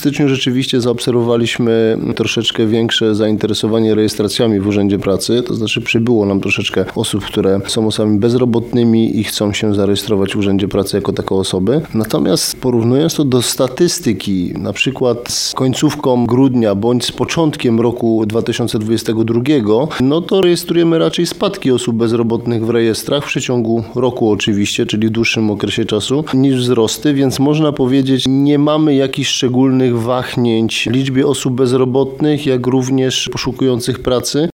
styczniu rzeczywiście zaobserwowaliśmy troszeczkę większe zainteresowanie rejestracjami w Urzędzie Pracy, to znaczy przybyło nam troszeczkę osób, które są osobami bezrobotnymi i chcą się zarejestrować w Urzędzie Pracy jako takie osoby. Natomiast porównując to do statystyki, na przykład z końcówką grudnia bądź z początkiem roku 2022, no to rejestrujemy raczej spadki osób bezrobotnych w rejestrach w przeciągu roku oczywiście, czyli w dłuższym okresie czasu, niż wzrosty, więc można powiedzieć, nie mamy jakichś szczególnych wahnięć w liczbie osób bezrobotnych, jak również poszukujących pracy.